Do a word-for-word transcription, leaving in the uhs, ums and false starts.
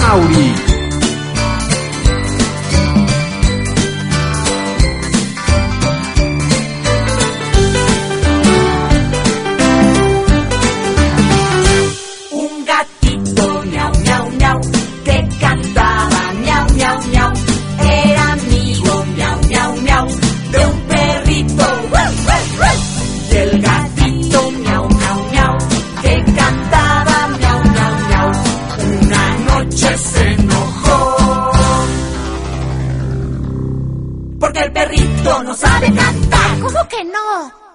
Mauri. Un gatito miau, miau, miau, que cantaba miau, miau, miau. Era amigo miau, miau, miau, de un perrito. ¡Ruff, ruff, ruff! Y el gatito miau, miau, miau, que cantaba miau, miau, miau. Una noche se enojó porque el perrito no sabe cantar. ¿Cómo que no?